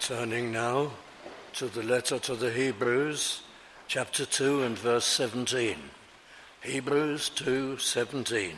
Turning now to the letter to the Hebrews, chapter 2 and verse 17. Hebrews 2:17.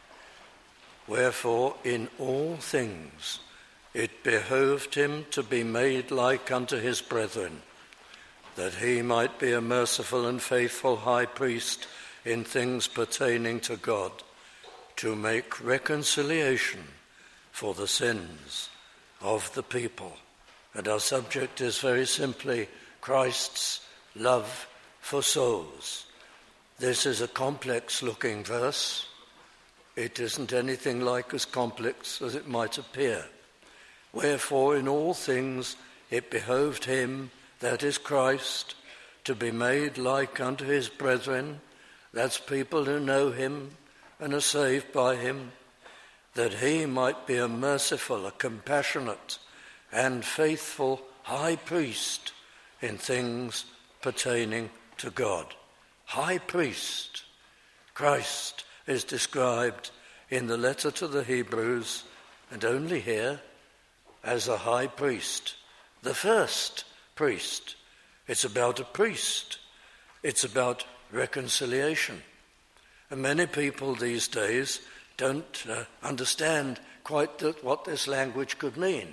Wherefore in all things it behoved him to be made like unto his brethren, that he might be a merciful and faithful high priest in things pertaining to God, to make reconciliation for the sins of the people. And our subject is very simply Christ's love for souls. This is a complex-looking verse. It isn't anything like as complex as it might appear. Wherefore in all things it behoved him, that is Christ, to be made like unto his brethren, that's people who know him and are saved by him, that he might be a merciful, a compassionate, and faithful high priest in things pertaining to God. High priest. Christ is described in the letter to the Hebrews, and only here, as a high priest, the first priest. It's about a priest. It's about reconciliation. And many people these days don't understand quite what this language could mean.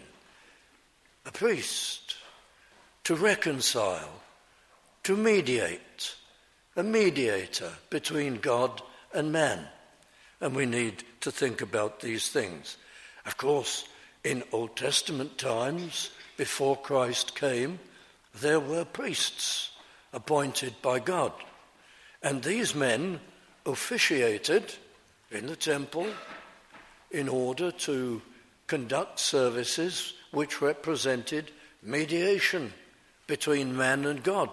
A priest, to reconcile, to mediate, a mediator between God and man. And we need to think about these things. Of course, in Old Testament times, before Christ came, there were priests appointed by God. And these men officiated in the temple in order to conduct services which represented mediation between man and God.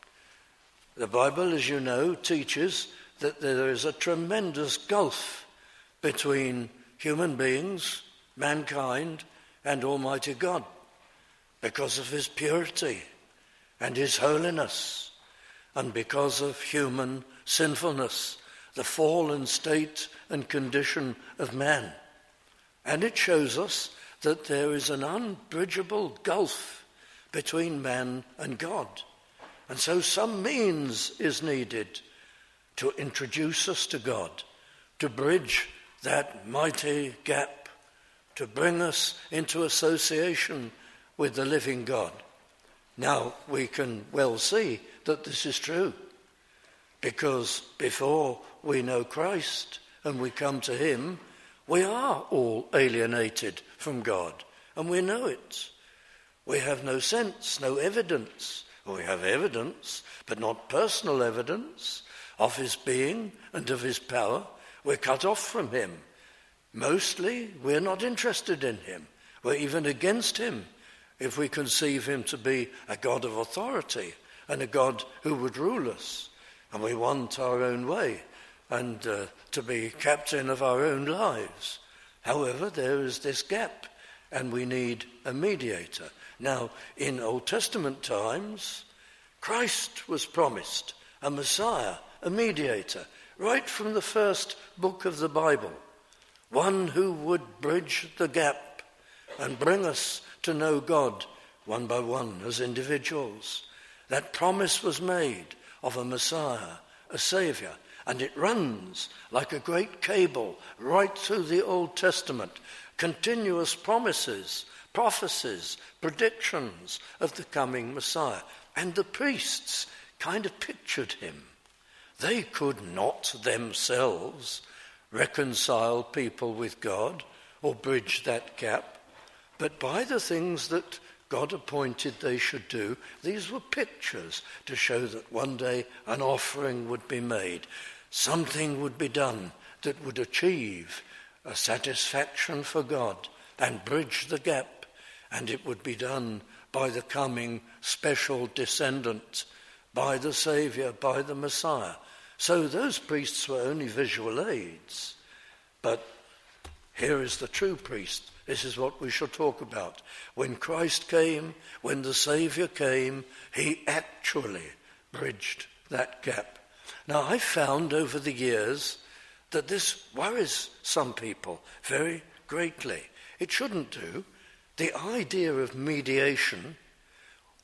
The Bible, as you know, teaches that there is a tremendous gulf between human beings, mankind, and Almighty God because of his purity and his holiness, and because of human sinfulness, the fallen state and condition of man. And it shows us that there is an unbridgeable gulf between man and God. And so some means is needed to introduce us to God, to bridge that mighty gap, to bring us into association with the living God. Now, we can well see that this is true, because before we know Christ and we come to him, we are all alienated from God, and we know it. We have no sense, no evidence. We have evidence, but not personal evidence of his being and of his power. We're cut off from him. Mostly, we're not interested in him. We're even against him if we conceive him to be a God of authority and a God who would rule us. And we want our own way and to be captain of our own lives. However, there is this gap, and we need a mediator. Now, in Old Testament times, Christ was promised, a Messiah, a mediator, right from the first book of the Bible, one who would bridge the gap and bring us to know God one by one as individuals. That promise was made of a Messiah, a Saviour, and it runs like a great cable right through the Old Testament. Continuous promises, prophecies, predictions of the coming Messiah. And the priests kind of pictured him. They could not themselves reconcile people with God or bridge that gap, but by the things that God appointed they should do, these were pictures to show that one day an offering would be made. Something would be done that would achieve a satisfaction for God and bridge the gap, and it would be done by the coming special descendant, by the Saviour, by the Messiah. So those priests were only visual aids. But here is the true priest. This is what we shall talk about. When Christ came, when the Saviour came, he actually bridged that gap. Now, I found over the years that this worries some people very greatly. It shouldn't do. The idea of mediation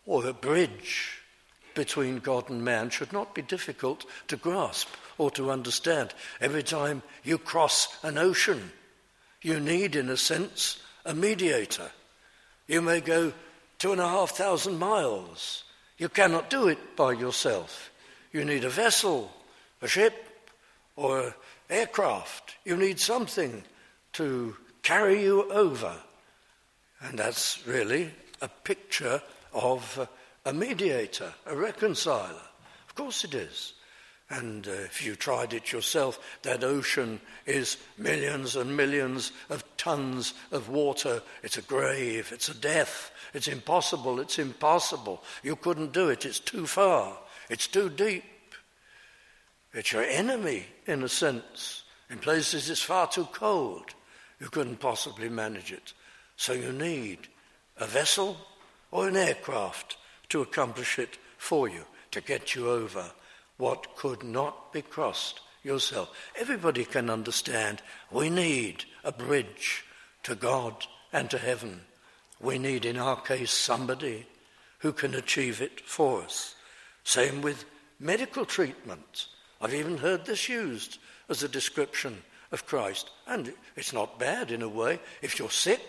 or a bridge between God and man should not be difficult to grasp or to understand. Every time you cross an ocean, you need, in a sense, a mediator. You may go 2,500 miles. You cannot do it by yourself. You need a vessel, a ship, or an aircraft. You need something to carry you over. And that's really a picture of a mediator, a reconciler. Of course it is. And if you tried it yourself, that ocean is millions and millions of tons of water. It's a grave, it's a death, it's impossible, it's impossible. You couldn't do it, it's too far, it's too deep. It's your enemy, in a sense. In places it's far too cold. You couldn't possibly manage it. So you need a vessel or an aircraft to accomplish it for you, to get you over what could not be crossed yourself. Everybody can understand we need a bridge to God and to heaven. We need, in our case, somebody who can achieve it for us. Same with medical treatment. I've even heard this used as a description of Christ. And it's not bad in a way. If you're sick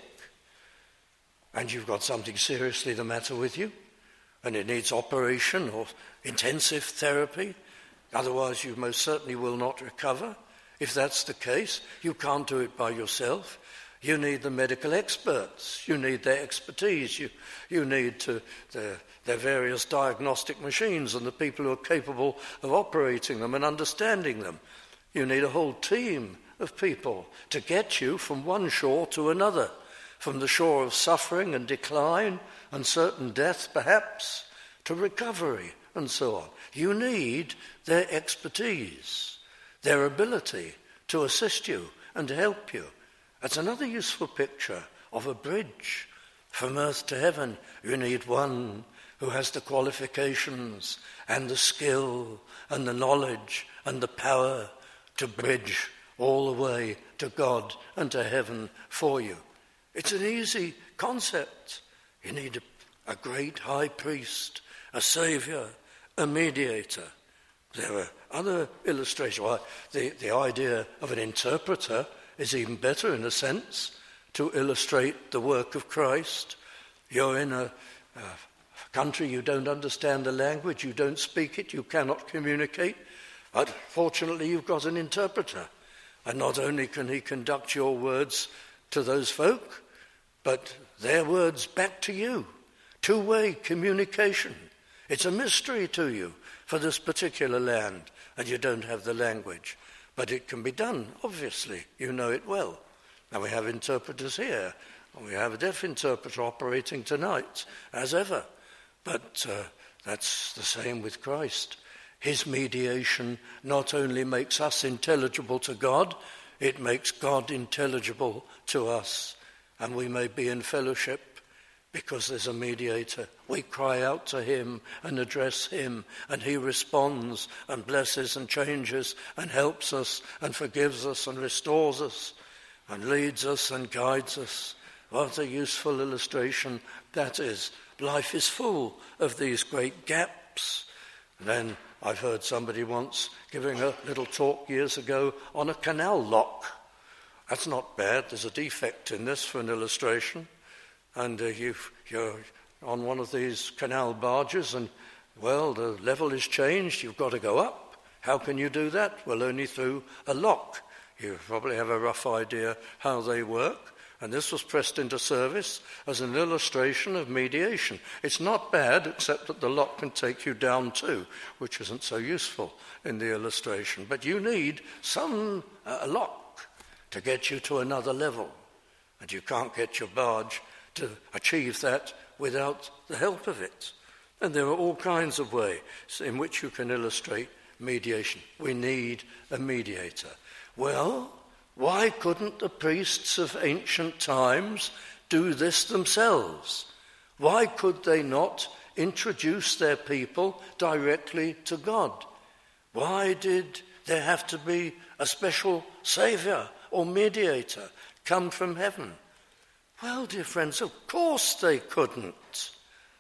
and you've got something seriously the matter with you, and it needs operation or intensive therapy, otherwise you most certainly will not recover. If that's the case, you can't do it by yourself. You need the medical experts. You need their expertise. You need their various diagnostic machines and the people who are capable of operating them and understanding them. You need a whole team of people to get you from one shore to another, from the shore of suffering and decline and certain death, perhaps, to recovery and so on. You need their expertise, their ability to assist you and to help you. That's another useful picture of a bridge from earth to heaven. You need one who has the qualifications and the skill and the knowledge and the power to bridge all the way to God and to heaven for you. It's an easy concept. You need a great high priest, a saviour, a mediator. There are other illustrations. Well, the idea of an interpreter is even better in a sense to illustrate the work of Christ. You're in a country, you don't understand the language, you don't speak it, you cannot communicate. But fortunately you've got an interpreter. And not only can he conduct your words to those folk, but their words back to you. Two-way communication. It's a mystery to you for this particular land, and you don't have the language. But it can be done, obviously. You know it well. Now we have interpreters here, and we have a deaf interpreter operating tonight, as ever. But that's the same with Christ. His mediation not only makes us intelligible to God, it makes God intelligible to us. And we may be in fellowship because there's a mediator. We cry out to him and address him, and he responds and blesses and changes and helps us and forgives us and restores us and leads us and guides us. What a useful illustration that is. Life is full of these great gaps. And then I've heard somebody once giving a little talk years ago on a canal lock. That's not bad. There's a defect in this for an illustration. And you're on one of these canal barges and, well, the level is changed. You've got to go up. How can you do that? Well, only through a lock. You probably have a rough idea how they work. And this was pressed into service as an illustration of mediation. It's not bad, except that the lock can take you down too, which isn't so useful in the illustration. But you need a lock to get you to another level. And you can't get your barge to achieve that without the help of it. And there are all kinds of ways in which you can illustrate mediation. We need a mediator. Well, why couldn't the priests of ancient times do this themselves? Why could they not introduce their people directly to God? Why did there have to be a special saviour or mediator come from heaven? Well, dear friends, of course they couldn't.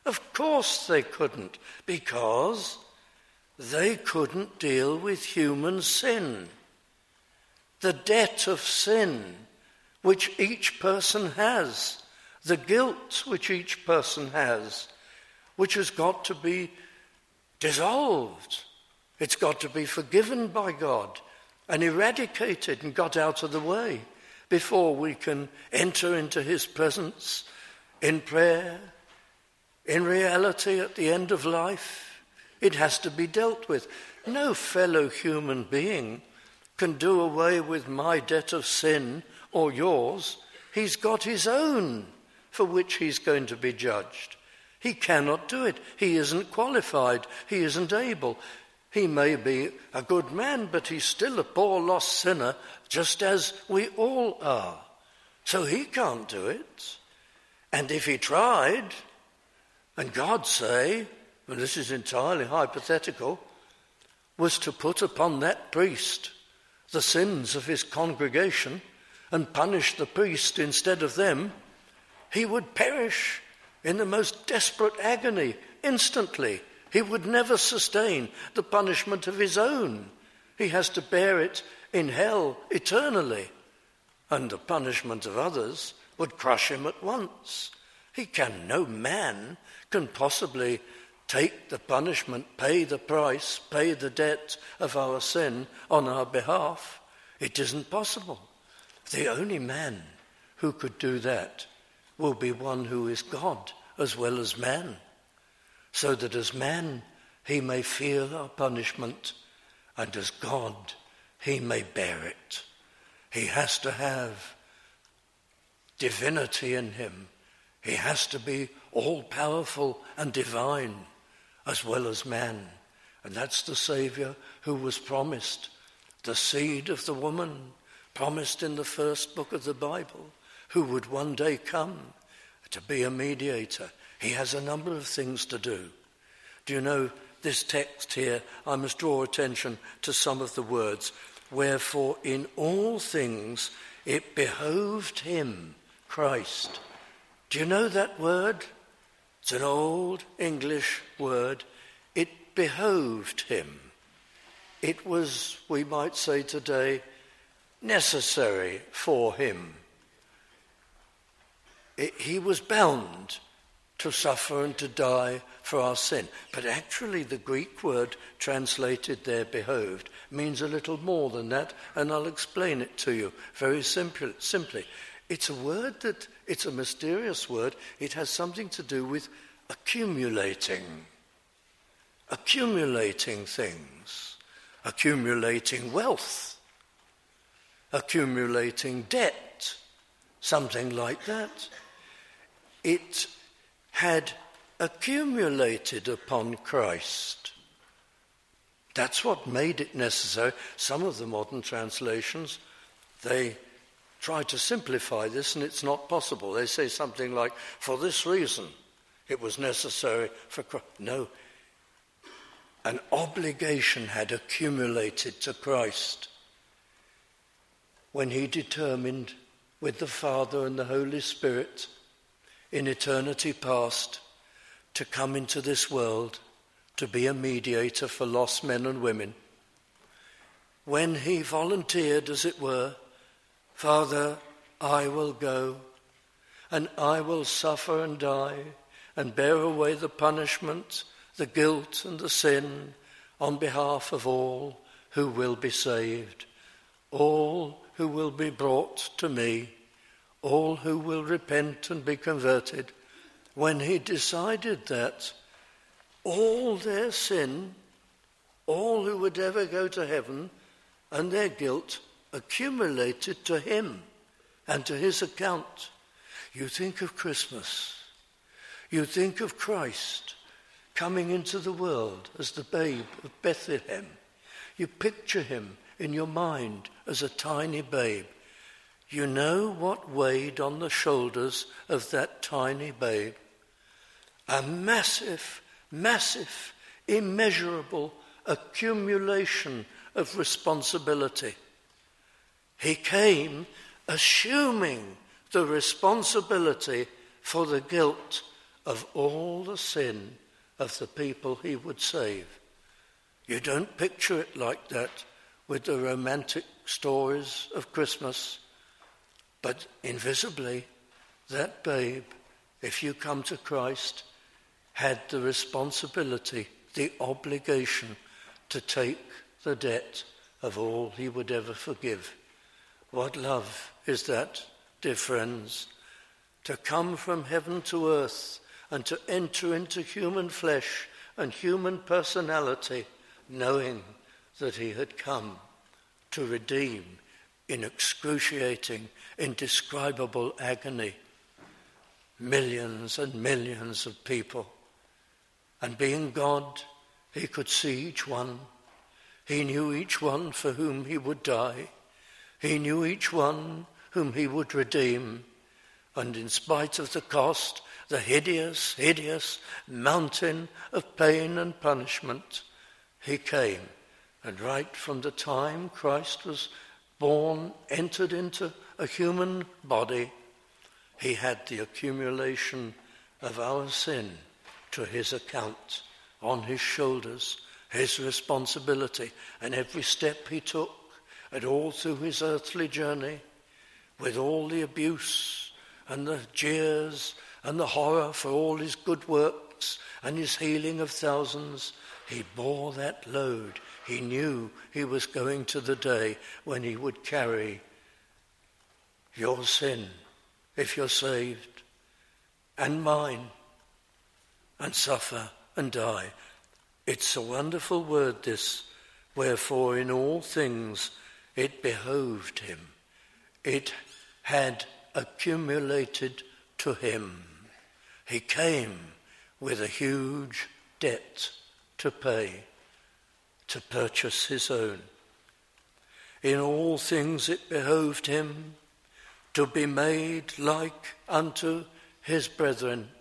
Of course they couldn't, because they couldn't deal with human sin. The debt of sin which each person has, the guilt which each person has, which has got to be dissolved. It's got to be forgiven by God and eradicated and got out of the way before we can enter into his presence in prayer, in reality at the end of life. It has to be dealt with. No fellow human being can do away with my debt of sin or yours. He's got his own for which he's going to be judged. He cannot do it. He isn't qualified. He isn't able. He may be a good man, but he's still a poor lost sinner, just as we all are. So he can't do it. And if he tried, and God say, and this is entirely hypothetical, was to put upon that priest the sins of his congregation and punish the priest instead of them, he would perish in the most desperate agony instantly. He would never sustain the punishment of his own. He has to bear it in hell eternally. And the punishment of others would crush him at once. No man can possibly take the punishment, pay the price, pay the debt of our sin on our behalf. It isn't possible. The only man who could do that will be one who is God as well as man, so that as man he may feel our punishment, and as God he may bear it. He has to have divinity in him. He has to be all-powerful and divine as well as man. And that's the Saviour who was promised, the seed of the woman, promised in the first book of the Bible, who would one day come to be a mediator. He has a number of things to do. Do you know this text here? I must draw attention to some of the words. Wherefore in all things it behoved him, Christ. Do you know that word? It's an old English word. It behoved him. It was, we might say today, necessary for him. He was bound to suffer and to die for our sin. But actually the Greek word translated there, behoved, means a little more than that, and I'll explain it to you very simply. It's a word it's a mysterious word. It has something to do with accumulating things, accumulating wealth, accumulating debt, something like that. It had accumulated upon Christ. That's what made it necessary. Some of the modern translations, they try to simplify this, and it's not possible. They say something like, for this reason it was necessary for Christ. No. An obligation had accumulated to Christ when he determined with the Father and the Holy Spirit in eternity past to come into this world to be a mediator for lost men and women. When he volunteered, as it were, Father, I will go, and I will suffer and die, and bear away the punishment, the guilt and the sin on behalf of all who will be saved, all who will be brought to me, all who will repent and be converted. When he decided that all their sin, all who would ever go to heaven, and their guilt accumulated to him and to his account. You think of Christmas. You think of Christ coming into the world as the babe of Bethlehem. You picture him in your mind as a tiny babe. You know what weighed on the shoulders of that tiny babe? A massive, immeasurable accumulation of responsibility. He came assuming the responsibility for the guilt of all the sin of the people he would save. You don't picture it like that with the romantic stories of Christmas, but invisibly, that babe, if you come to Christ, had the responsibility, the obligation to take the debt of all he would ever forgive. What love is that, dear friends? To come from heaven to earth and to enter into human flesh and human personality, knowing that he had come to redeem in excruciating, indescribable agony millions and millions of people. And being God, he could see each one. He knew each one for whom he would die. He knew each one whom he would redeem. And in spite of the cost, the hideous, hideous mountain of pain and punishment, he came. And right from the time Christ was born, entered into a human body, he had the accumulation of our sin to his account, on his shoulders, his responsibility. And every step he took, and all through his earthly journey, with all the abuse and the jeers and the horror for all his good works and his healing of thousands, he bore that load. He knew he was going to the day when he would carry your sin, if you're saved, and mine, and suffer and die. It's a wonderful word, this. Wherefore in all things it behoved him. It had accumulated to him. He came with a huge debt to pay, to purchase his own. In all things it behoved him to be made like unto his brethren.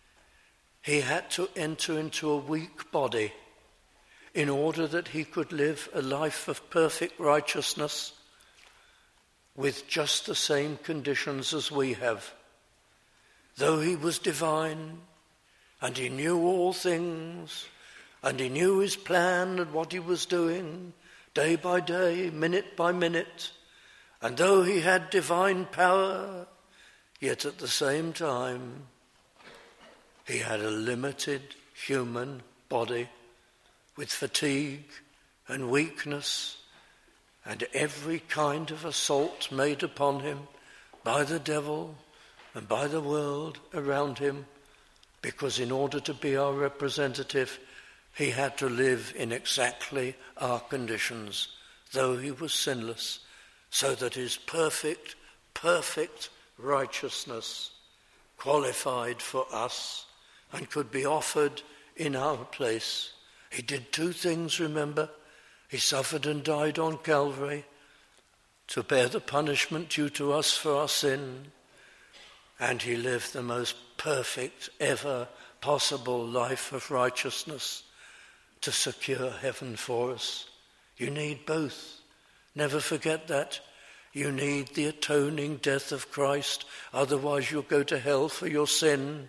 He had to enter into a weak body in order that he could live a life of perfect righteousness with just the same conditions as we have. Though he was divine and he knew all things and he knew his plan and what he was doing day by day, minute by minute, and though he had divine power, yet at the same time he had a limited human body with fatigue and weakness and every kind of assault made upon him by the devil and by the world around him, because in order to be our representative, he had to live in exactly our conditions, though he was sinless, so that his perfect righteousness qualified for us and could be offered in our place. He did two things, remember. He suffered and died on Calvary to bear the punishment due to us for our sin, and he lived the most perfect ever possible life of righteousness to secure heaven for us. You need both. Never forget that. You need the atoning death of Christ, otherwise you'll go to hell for your sin.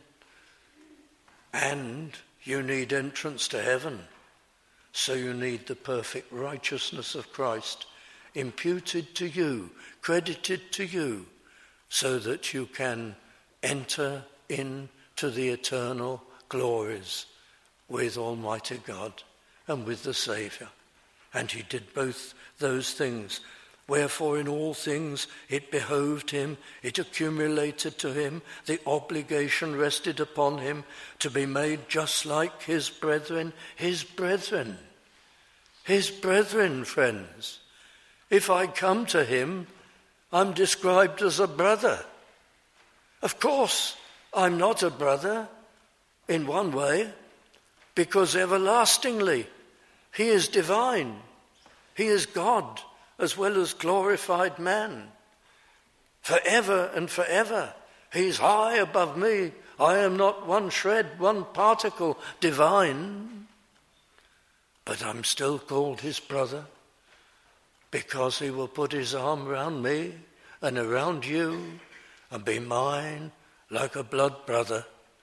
And you need entrance to heaven. So you need the perfect righteousness of Christ imputed to you, credited to you, so that you can enter into the eternal glories with Almighty God and with the Saviour. And he did both those things. Wherefore in all things it behoved him, it accumulated to him, the obligation rested upon him to be made just like his brethren. His brethren. His brethren, friends. If I come to him, I'm described as a brother. Of course, I'm not a brother in one way, because everlastingly he is divine. He is God as well as glorified man. Forever and forever, he's high above me. I am not one shred, one particle divine. But I'm still called his brother, because he will put his arm around me and around you and be mine like a blood brother,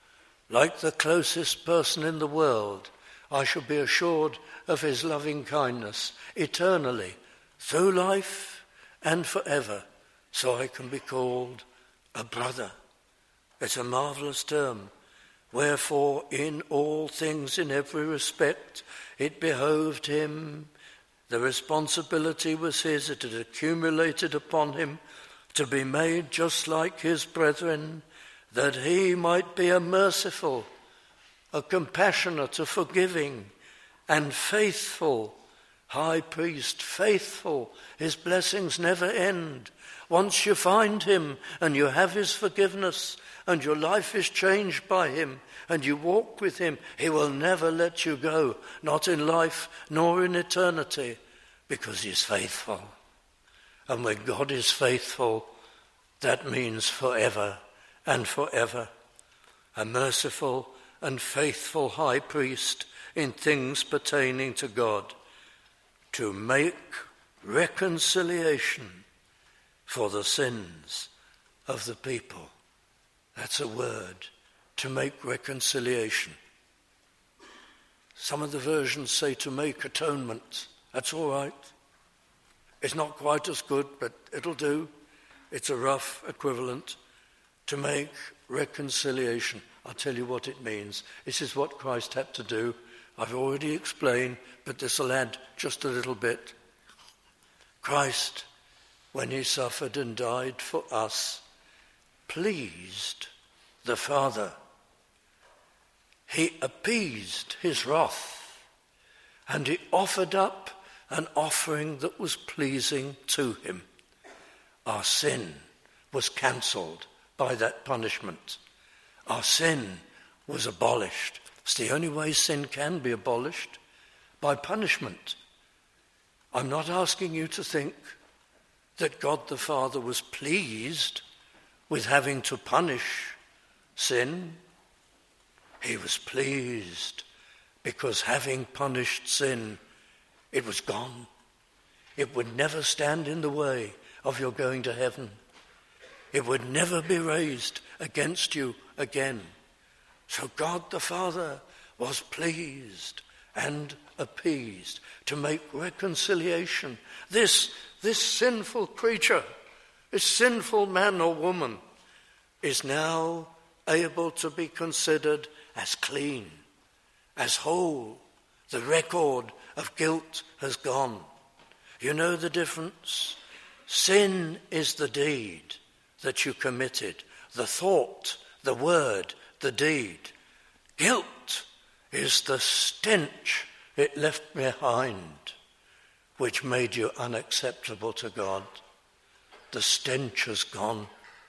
Like the closest person in the world, I shall be assured of his loving kindness eternally, through life and forever, so I can be called a brother. It's a marvellous term. Wherefore, in all things, in every respect, it behoved him, the responsibility was his, it had accumulated upon him, to be made just like his brethren, that he might be a merciful, a compassionate, a forgiving, and faithful high priest. Faithful. His blessings never end. Once you find him and you have his forgiveness and your life is changed by him and you walk with him, he will never let you go, not in life nor in eternity, because he's faithful. And when God is faithful, that means forever and forever. A merciful and faithful high priest in things pertaining to God, to make reconciliation for the sins of the people. That's a word, to make reconciliation. Some of the versions say to make atonement. That's all right. It's not quite as good, but it'll do. It's a rough equivalent. To make reconciliation. I'll tell you what it means. This is what Christ had to do. I've already explained, but this will add just a little bit. Christ, when he suffered and died for us, pleased the Father. He appeased his wrath, and he offered up an offering that was pleasing to him. Our sin was cancelled by that punishment. Our sin was abolished. It's the only way sin can be abolished, by punishment. I'm not asking you to think that God the Father was pleased with having to punish sin. He was pleased because having punished sin, it was gone. It would never stand in the way of your going to heaven. It would never be raised against you again. So God the Father was pleased and appeased to make reconciliation. This sinful creature, this sinful man or woman, is now able to be considered as clean, as whole. The record of guilt has gone. You know the difference? Sin is the deed that you committed, the thought, the word, the deed. Guilt is the stench it left behind, which made you unacceptable to God. The stench has gone.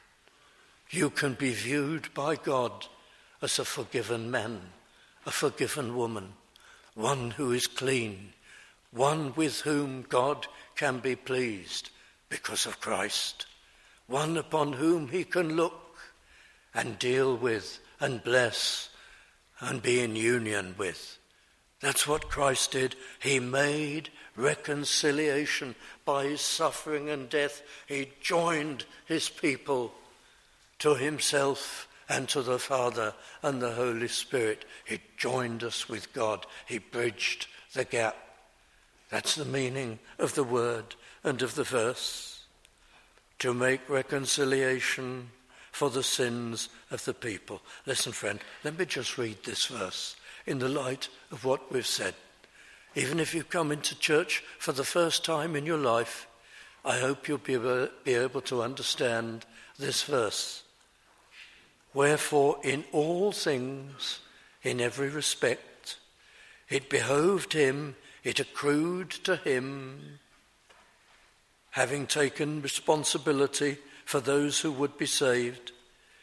You can be viewed by God as a forgiven man, a forgiven woman, one who is clean, one with whom God can be pleased because of Christ, one upon whom he can look and deal with and bless and be in union with. That's what Christ did. He made reconciliation by his suffering and death. He joined his people to himself and to the Father and the Holy Spirit. He joined us with God. He bridged the gap. That's the meaning of the word and of the verse. To make reconciliation for the sins of the people. Listen, friend, let me just read this verse in the light of what we've said. Even if you come into church for the first time in your life, I hope you'll be able to understand this verse. Wherefore, in all things, in every respect, it behoved him, it accrued to him, having taken responsibility for those who would be saved,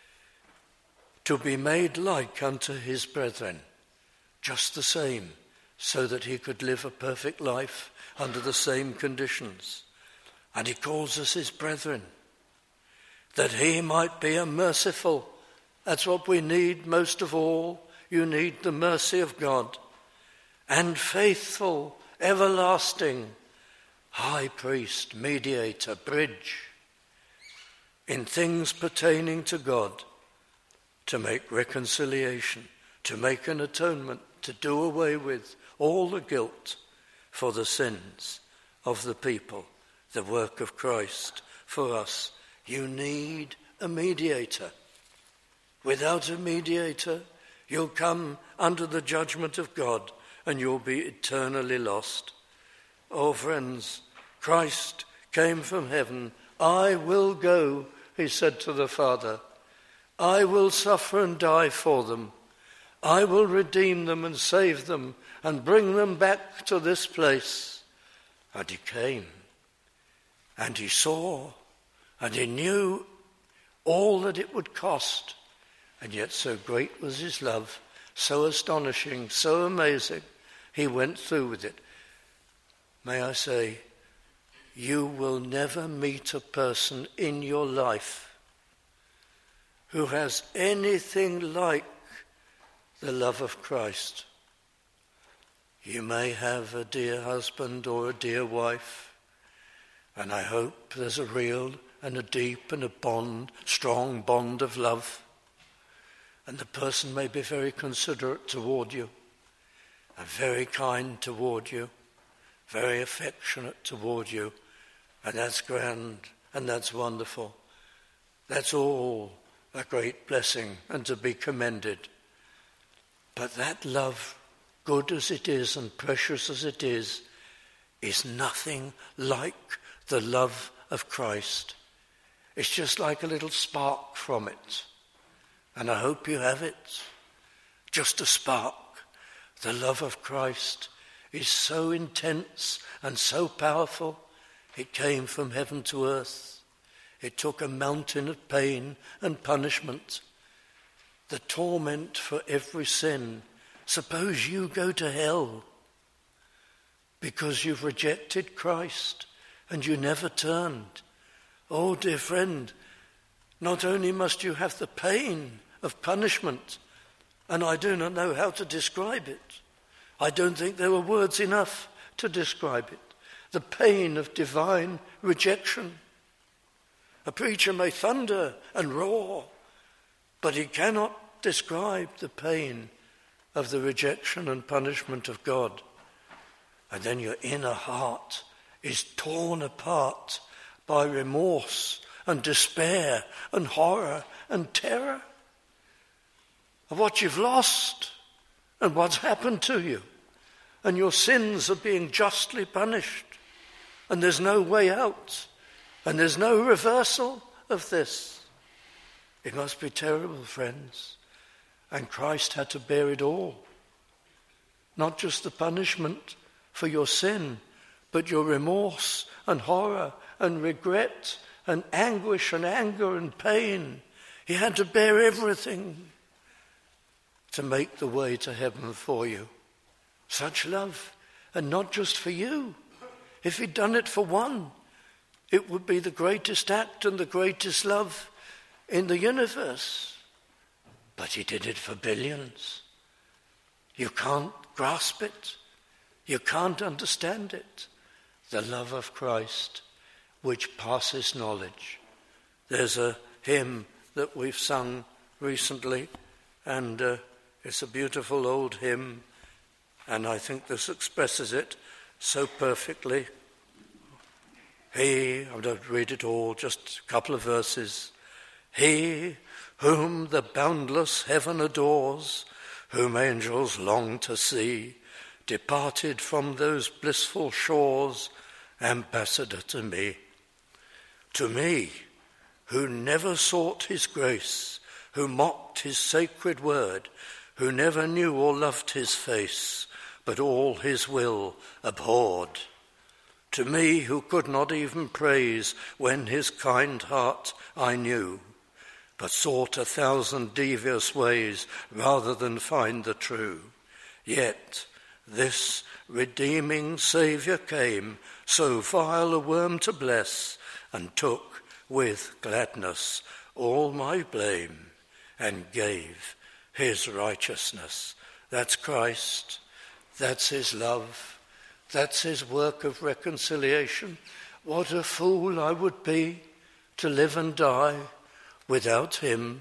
to be made like unto his brethren, just the same, so that he could live a perfect life under the same conditions. And he calls us his brethren, that he might be a merciful. That's what we need most of all. You need the mercy of God. And faithful, everlasting, high priest, mediator, bridge, in things pertaining to God, to make reconciliation, to make an atonement, to do away with all the guilt for the sins of the people, the work of Christ for us. You need a mediator. Without a mediator, you'll come under the judgment of God and you'll be eternally lost. Oh, friends, Christ came from heaven. I will go, he said to the Father. I will suffer and die for them. I will redeem them and save them and bring them back to this place. And he came, and he saw, and he knew all that it would cost. And yet so great was his love, so astonishing, so amazing, he went through with it. May I say, you will never meet a person in your life who has anything like the love of Christ. You may have a dear husband or a dear wife, and I hope there's a real and a deep and a strong bond of love. And the person may be very considerate toward you, and very kind toward you, very affectionate toward you, and that's grand, and that's wonderful. That's all a great blessing and to be commended. But that love, good as it is and precious as it is nothing like the love of Christ. It's just like a little spark from it. And I hope you have it. Just a spark. The love of Christ is so intense and so powerful. It came from heaven to earth. It took a mountain of pain and punishment, the torment for every sin. Suppose you go to hell because you've rejected Christ and you never turned. Oh, dear friend, not only must you have the pain of punishment, and I do not know how to describe it. I don't think there were words enough to describe it. The pain of divine rejection. A preacher may thunder and roar, but he cannot describe the pain of the rejection and punishment of God. And then your inner heart is torn apart by remorse and despair and horror and terror of what you've lost and what's happened to you. And your sins are being justly punished. And there's no way out. And there's no reversal of this. It must be terrible, friends. And Christ had to bear it all. Not just the punishment for your sin, but your remorse and horror and regret and anguish and anger and pain. He had to bear everything to make the way to heaven for you. Such love, and not just for you. If he'd done it for one, it would be the greatest act and the greatest love in the universe. But he did it for billions. You can't grasp it. You can't understand it. The love of Christ, which passes knowledge. There's a hymn that we've sung recently, and it's a beautiful old hymn, and I think this expresses it so perfectly. He, I don't read it all, just a couple of verses. He whom the boundless heaven adores, whom angels long to see, departed from those blissful shores, ambassador to me. To me, who never sought his grace, who mocked his sacred word, who never knew or loved his face, but all his will abhorred. To me, who could not even praise when his kind heart I knew, but sought 1,000 devious ways rather than find the true. Yet this redeeming Saviour came, so vile a worm to bless, and took with gladness all my blame, and gave his righteousness. That's Christ. That's his love. That's his work of reconciliation. What a fool I would be to live and die without him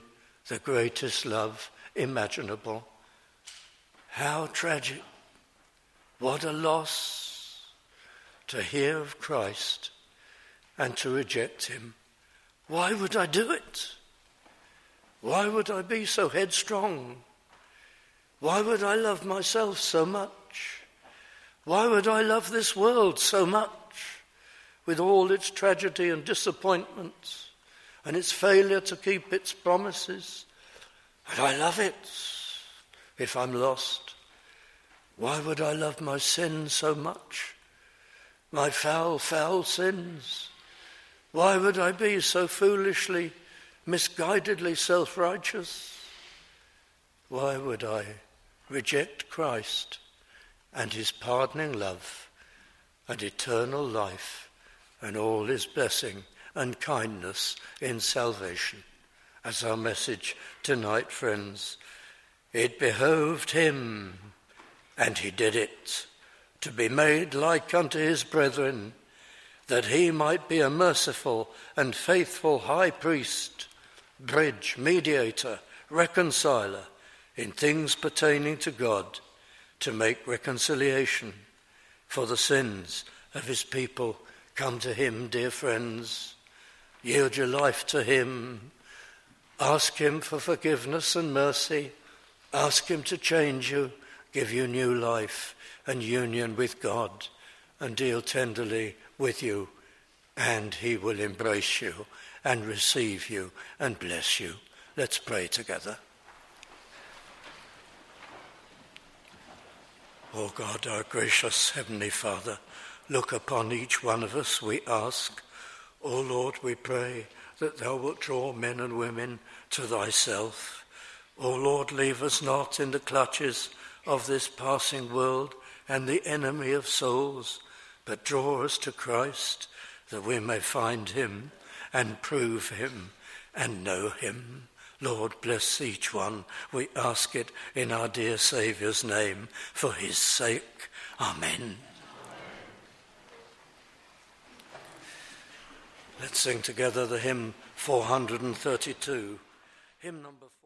the greatest love imaginable. How tragic, what a loss to hear of Christ and to reject him. Why would I do it? Why would I be so headstrong? Why would I love myself so much? Why would I love this world so much, with all its tragedy and disappointments and its failure to keep its promises? But I love it if I'm lost. Why would I love my sin so much? My foul, foul sins. Why would I be so foolishly, misguidedly self-righteous? Why would I reject Christ and his pardoning love and eternal life and all his blessing and kindness in salvation? As our message tonight, friends, it behoved him, and he did it, to be made like unto his brethren, that he might be a merciful and faithful high priest, bridge, mediator, reconciler in things pertaining to God, to make reconciliation for the sins of his people. Come to him, dear friends. Yield your life to him. Ask him for forgiveness and mercy. Ask him to change you, give you new life and union with God, and deal tenderly with you, and he will embrace you and receive you and bless you. Let's pray together. O God, our gracious Heavenly Father, look upon each one of us, we ask. O Lord, we pray that thou wilt draw men and women to thyself. O Lord, leave us not in the clutches of this passing world and the enemy of souls, but draw us to Christ, that we may find him and prove him and know him. Lord, bless each one. We ask it in our dear Saviour's name, for his sake. Amen. Let's sing together the hymn 432, hymn number 4.